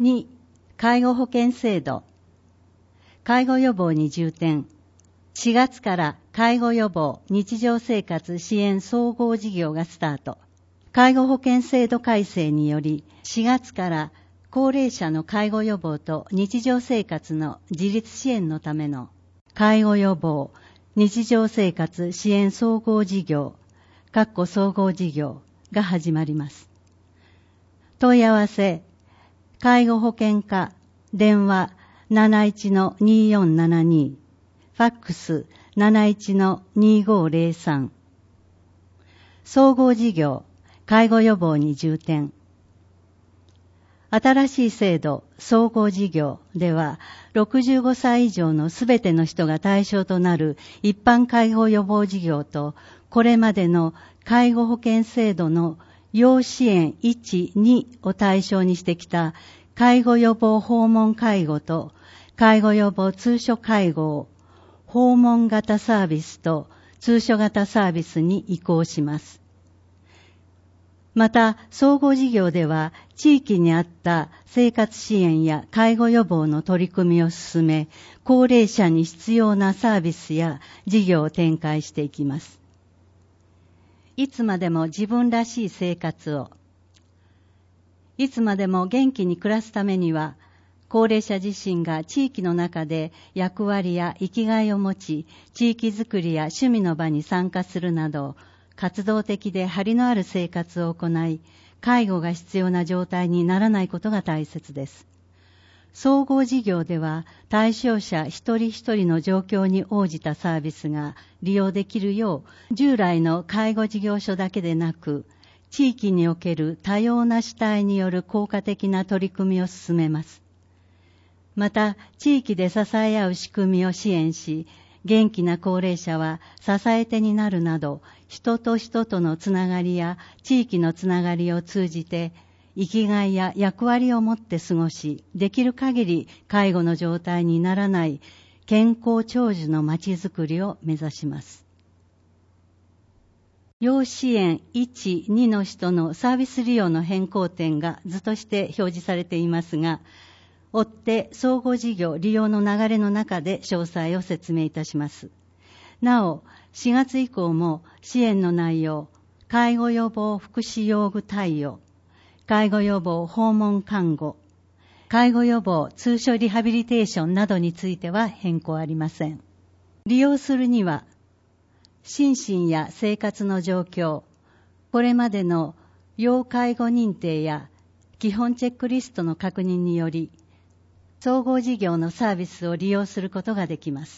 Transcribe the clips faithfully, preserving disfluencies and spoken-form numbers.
に、介護保険制度。介護予防に重点。しがつから介護予防日常生活支援総合事業がスタート。介護保険制度改正により、しがつから高齢者の介護予防と日常生活の自立支援のための介護予防日常生活支援総合事業、かっこ総合事業が始まります。問い合わせ、介護保険課、電話 なないちのにーよんななに、ファックス なないちのにーごーぜろさん。総合事業、介護予防に重点。新しい制度、総合事業では、ろくじゅうごさい以上のすべての人が対象となる一般介護予防事業と、これまでの介護保険制度の要支援いち、にを対象にしてきた介護予防訪問介護と介護予防通所介護を訪問型サービスと通所型サービスに移行します。また、総合事業では、地域に合った生活支援や介護予防の取り組みを進め、高齢者に必要なサービスや事業を展開していきます。いつまでも自分らしい生活を。いつまでも元気に暮らすためには、高齢者自身が地域の中で役割や生きがいを持ち、地域づくりや趣味の場に参加するなど、活動的で張りのある生活を行い、介護が必要な状態にならないことが大切です。総合事業では、対象者一人一人の状況に応じたサービスが利用できるよう、従来の介護事業所だけでなく、地域における多様な主体による効果的な取り組みを進めます。また、地域で支え合う仕組みを支援し、元気な高齢者は支え手になるなど、人と人とのつながりや地域のつながりを通じて、生きがいや役割を持って過ごし、できる限り介護の状態にならない健康長寿のまちづくりを目指します。要支援いち、にの人のサービス利用の変更点が図として表示されていますが、追って総合事業利用の流れの中で詳細を説明いたします。なお、しがつ以降も支援の内容、介護予防福祉用具対応、介護予防訪問看護、介護予防通所リハビリテーションなどについては変更ありません。利用するには、心身や生活の状況、これまでの要介護認定や基本チェックリストの確認により、総合事業のサービスを利用することができます。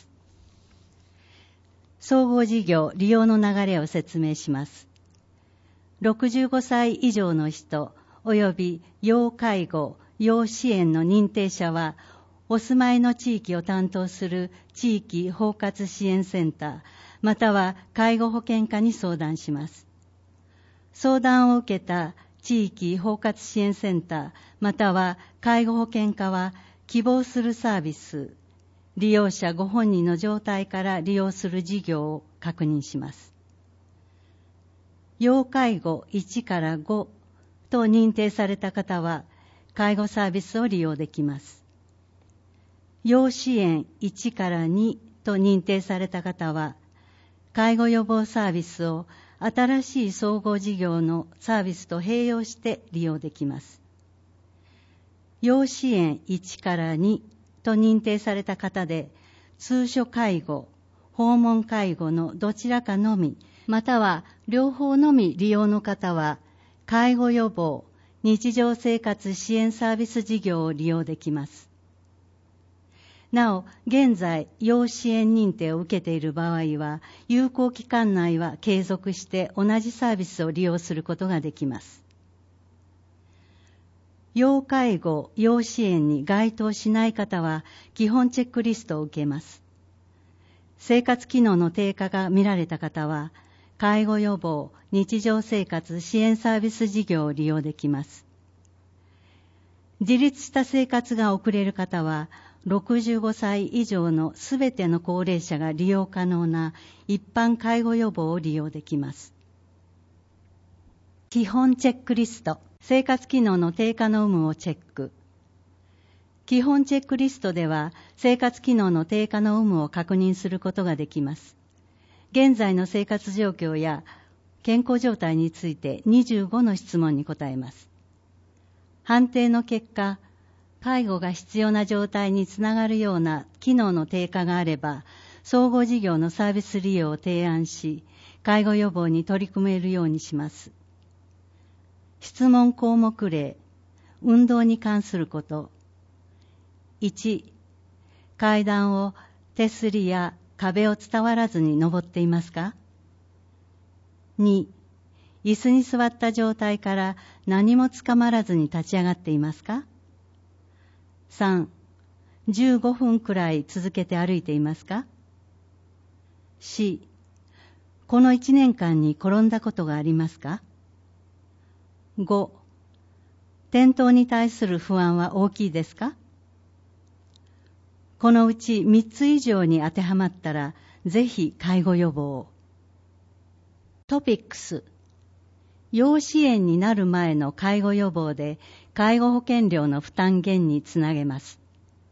総合事業利用の流れを説明します。ろくじゅうごさい以上の人及び要介護、要支援の認定者は、お住まいの地域を担当する地域包括支援センター、または介護保険課に相談します。相談を受けた地域包括支援センター、または介護保険課は、希望するサービス、利用者ご本人の状態から利用する事業を確認します。要介護いちからごと認定された方は、介護サービスを利用できます。要支援いちからにと認定された方は、介護予防サービスを新しい総合事業のサービスと併用して利用できます。要支援いちからにと認定された方で、通所介護、訪問介護のどちらかのみ、または両方のみ利用の方は、介護予防、日常生活支援サービス事業を利用できます。なお、現在、要支援認定を受けている場合は、有効期間内は継続して同じサービスを利用することができます。要介護、要支援に該当しない方は、基本チェックリストを受けます。生活機能の低下が見られた方は、介護予防、日常生活支援サービス事業を利用できます。自立した生活が送れる方は、ろくじゅうごさい以上のすべての高齢者が利用可能な一般介護予防を利用できます。基本チェックリスト。生活機能の低下の有無をチェック。 基本チェックリストでは生活機能の低下の有無を確認することができます。現在の生活状況や健康状態についてにじゅうごの質問に答えます。判定の結果、介護が必要な状態につながるような機能の低下があれば、総合事業のサービス利用を提案し、介護予防に取り組めるようにします。質問項目例、運動に関すること。いち、階段を手すりや壁を伝わらずに登っていますか？に、椅子に座った状態から何もつかまらずに立ち上がっていますか？さん、じゅうごふんくらい続けて歩いていますか？よん、このいちねんかんに転んだことがありますか？ご、転倒に対する不安は大きいですか？このうちみっつ以上に当てはまったら、ぜひ介護予防を。トピックス。要支援になる前の介護予防で介護保険料の負担減につなげます。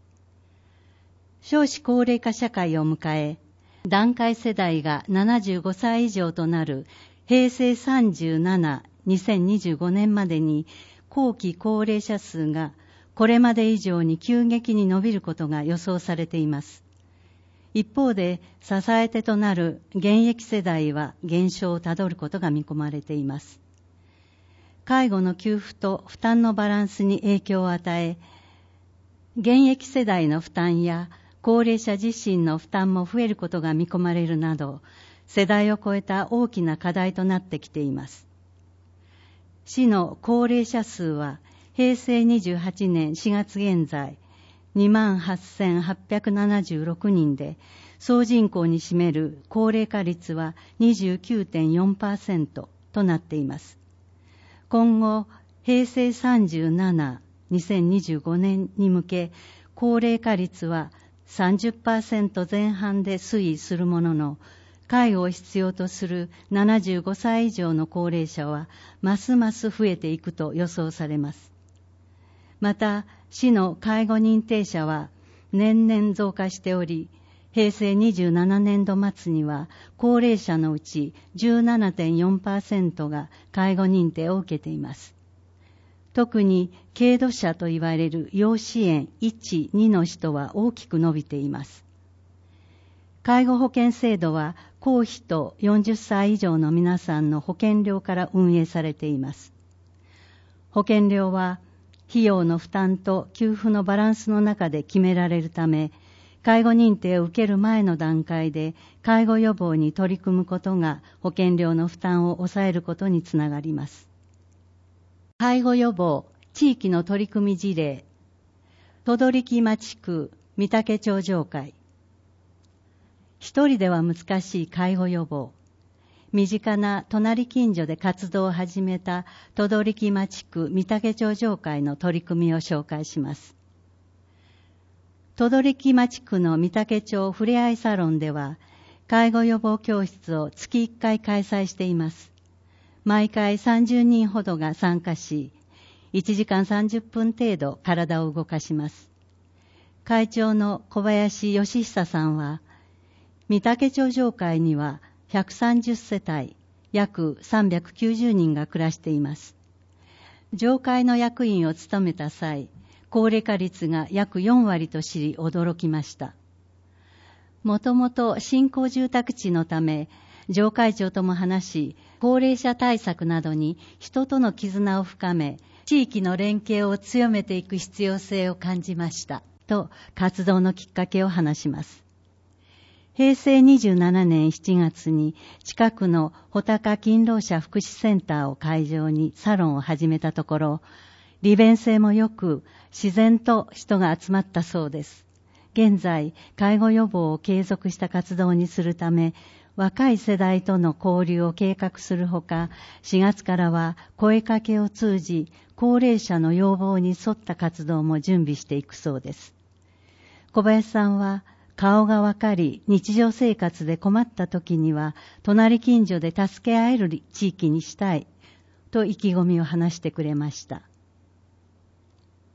少子高齢化社会を迎え、団塊世代がななじゅうごさい以上となるへいせいさんじゅうなな、にせんにじゅうごねんまでに後期高齢者数がこれまで以上に急激に伸びることが予想されています。一方で、支え手となる現役世代は減少をたどることが見込まれています。介護の給付と負担のバランスに影響を与え、現役世代の負担や高齢者自身の負担も増えることが見込まれるなど、世代を超えた大きな課題となってきています。市の高齢者数は、へいせいにじゅうはちねんしがつ現在、にまんはっせんはっぴゃくななじゅうろくにんで、総人口に占める高齢化率は にじゅうきゅうてんよんパーセント となっています。今後、へいせいさんじゅうなな、にせんにじゅうごねんに向け、高齢化率は さんじゅっパーセント 前半で推移するものの、介護を必要とするななじゅうごさい以上の高齢者は、ますます増えていくと予想されます。また、市の介護認定者は年々増加しており、へいせいにじゅうななねんど末には高齢者のうち じゅうななてんよんパーセント が介護認定を受けています。特に軽度者といわれる要支援いち、にの人は大きく伸びています。介護保険制度は公費とよんじゅっさい以上の皆さんの保険料から運営されています。保険料は費用の負担と給付のバランスの中で決められるため、介護認定を受ける前の段階で介護予防に取り組むことが保険料の負担を抑えることにつながります。介護予防地域の取り組み事例、等々力町区御岳町上会。一人では難しい介護予防。身近な隣近所で活動を始めた等々力町区御岳町上会の取り組みを紹介します。等々力町区の御岳町ふれあいサロンでは、介護予防教室を月いっかい開催しています。毎回さんじゅうにんほどが参加し、いちじかんさんじゅっぷん程度体を動かします。会長の小林義久さんは、御岳町上会にはひゃくさんじゅっせたい、約さんびゃくきゅうじゅうにんが暮らしています。上会の役員を務めた際、高齢化率が約よんわりと知り驚きました。もともと新興住宅地のため、上会長とも話し、高齢者対策などに人との絆を深め、地域の連携を強めていく必要性を感じました。と、活動のきっかけを話します。へいせいにじゅうななねんしちがつに近くの穂高勤労者福祉センターを会場にサロンを始めたところ、利便性も良く自然と人が集まったそうです。現在、介護予防を継続した活動にするため、若い世代との交流を計画するほか、しがつからは声かけを通じ、高齢者の要望に沿った活動も準備していくそうです。小林さんは、顔がわかり、日常生活で困った時には、隣近所で助け合える地域にしたい、と意気込みを話してくれました。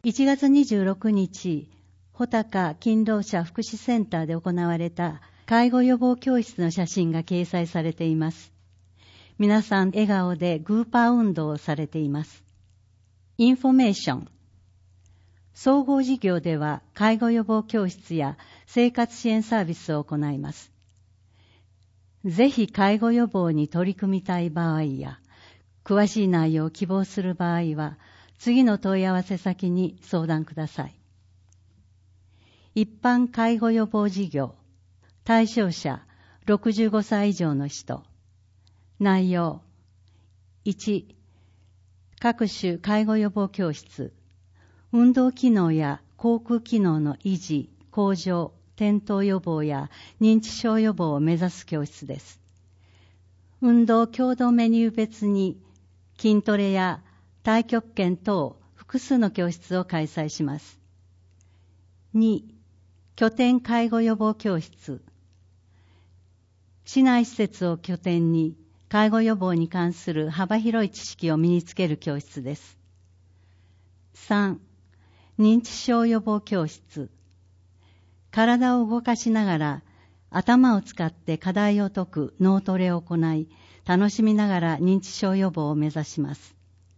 いちがつにじゅうろくにち、穂高勤労者福祉センターで行われた介護予防教室の写真が掲載されています。皆さん笑顔でグーパー運動をされています。インフォメーション。総合事業では介護予防教室や生活支援サービスを行います。ぜひ介護予防に取り組みたい場合や、詳しい内容を希望する場合は、次の問い合わせ先に相談ください。一般介護予防事業、対象者ろくじゅうごさい以上の人。内容。いち、各種介護予防教室。運動機能や口腔機能の維持、向上、転倒予防や認知症予防を目指す教室です。運動強度メニュー別に筋トレや太極拳等複数の教室を開催します。に、拠点介護予防教室。市内施設を拠点に介護予防に関する幅広い知識を身につける教室です。さん、認知症予防教室。体を動かしながら頭を使って課題を解く脳トレを行い、楽しみながら認知症予防を目指します。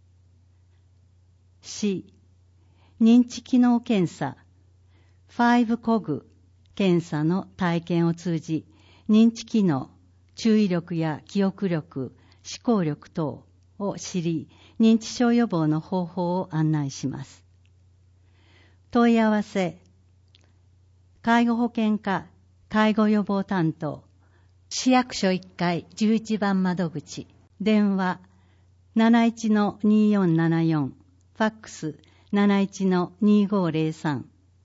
し、認知機能検査。ファイブコグ検査の体験を通じ、認知機能、注意力や記憶力、思考力等を知り、認知症予防の方法を案内します。問い合わせ。介護保険課介護予防担当、市役所いっかいじゅういちばん窓口、電話 なないちのによんななよん、ファックス なないちのにごーぜろさん。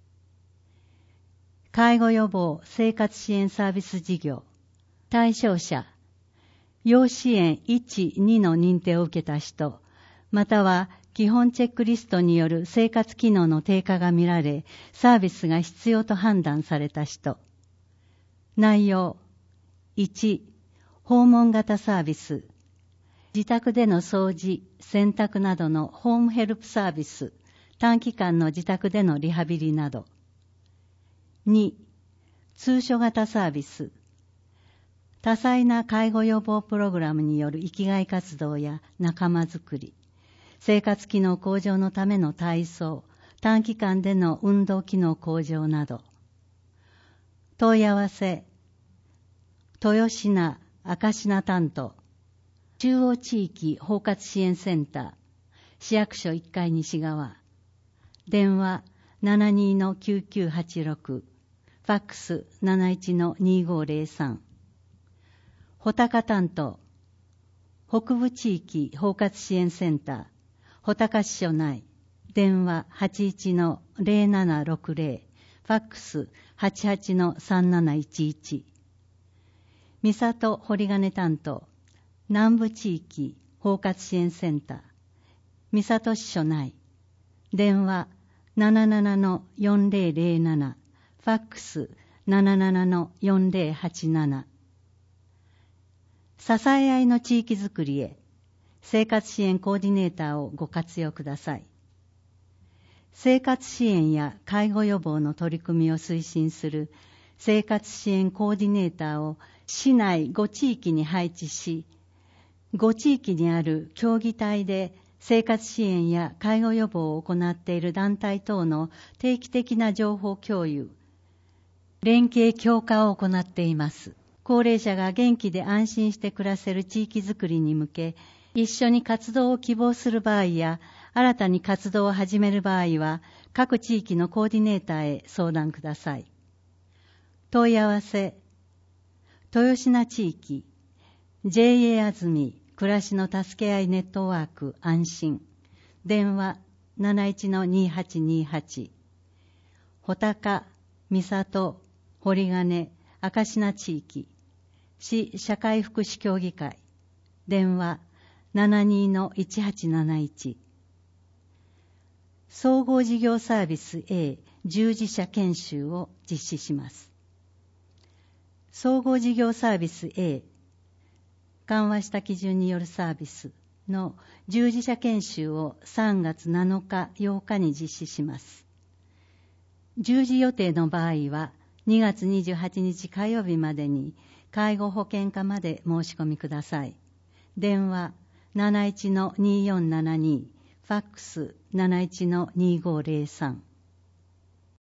介護予防生活支援サービス事業、対象者、要支援いち、にの認定を受けた人、または基本チェックリストによる生活機能の低下が見られ、サービスが必要と判断された人。内容。いち、訪問型サービス。自宅での掃除、洗濯などのホームヘルプサービス、短期間の自宅でのリハビリなど。に、通所型サービス。多彩な介護予防プログラムによる生きがい活動や仲間づくり、生活機能向上のための体操、短期間での運動機能向上など。問い合わせ。豊品、赤品担当、中央地域包括支援センター、市役所いっかい西側、電話 ななにのきゅうきゅうはちろく、ファックス なないちのにごーぜろさん。穂高担当、北部地域包括支援センター、穂高支所内、電話 はちいちのぜろななろくぜろ、ファックス はちはちのさんなないちいち。三郷堀金担当、南部地域包括支援センター、三郷支所内、電話 ななななのよんぜろぜろなな、ファックス ななななのよんぜろはちなな。支え合いの地域づくりへ、生活支援コーディネーターをご活用ください。生活支援や介護予防の取り組みを推進する生活支援コーディネーターを市内ご地域に配置し、ご地域にある協議体で生活支援や介護予防を行っている団体等の定期的な情報共有、連携強化を行っています。高齢者が元気で安心して暮らせる地域づくりに向け、一緒に活動を希望する場合や、新たに活動を始める場合は、各地域のコーディネーターへ相談ください。問い合わせ。豊品地域、ジェーエー あずみ、暮らしの助け合いネットワーク安心。電話 なないちのにはちにはち。穂高、三郷、堀金、赤品地域、市社会福祉協議会、電話 ななにのいちはちなないち。総合事業サービス A 従事者研修を実施します。総合事業サービス A、緩和した基準によるサービス、 の従事者研修をさんがつなのか、ようかに実施します。従事予定の場合は、にがつにじゅうはちにち火曜日までに介護保険課まで申し込みください。電話 なないちのにーよんななに、ファックス なないちのにーごーぜろさん。